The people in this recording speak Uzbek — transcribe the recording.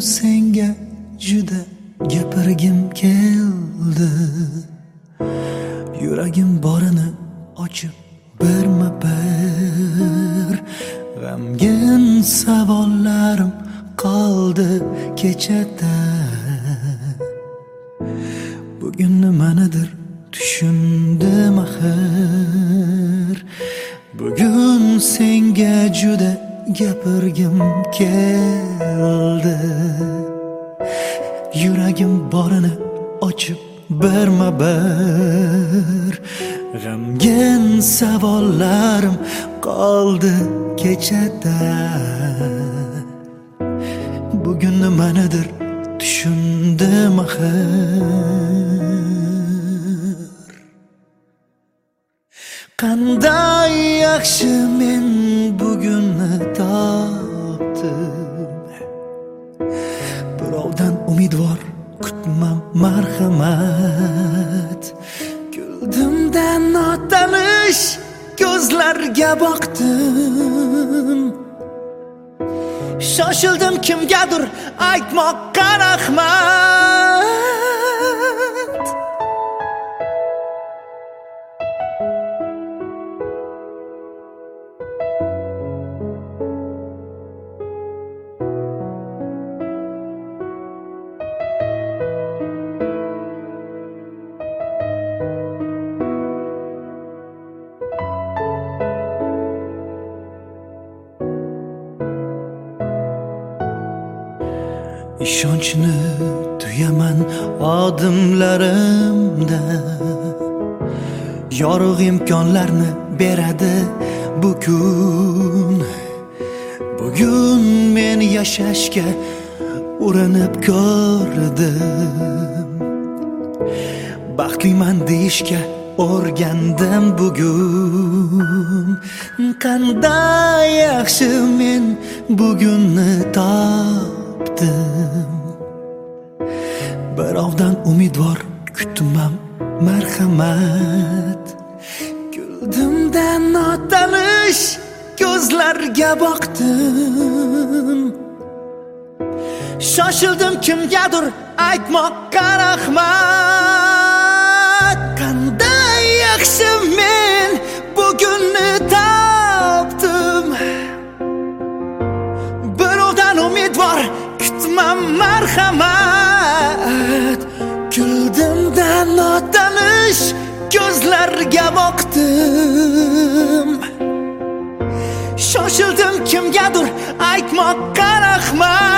senga juda gapirgim keldi. Yuragim borini ochib berma bir. G'amgin savollarim qoldi kechada. Bugun nimanidir tushundim axir. Bugun senga juda gapirgim keldi. Yuragim borini ochib berma bir. G'amgin savollarim qoldi kechada. Bugun nimanidir tushundim axir. Qanday yaxshi men bugunni topdim. Birovdan umidvor kutmam marhamat. Guldimda notanish ko'zlarga boqdim. Shoshildim kimgadir aytmoqqa rahmat. İshonchni tuyaman odimlarimda. Yorug' imkonlarni beradi bu kun. Bugun men yashashga urinib ko'rdim. Baxtliman deyishga o'rgandim bugun. Qanday yaxshi men bugunni topdim. Birovdan umidvor kutmam marhamat. Guldimda notanish ko'zlarga boqdim. Shoshildim kimgadir aytmoqqa rahmat. Qanday yaxshi men bugunni topdim. Birovdan umidvor kutmam marhamat. Guldimda notanish ko'zlarga boqdim. Shoshildim kimgadir aytmoqqa rahmat.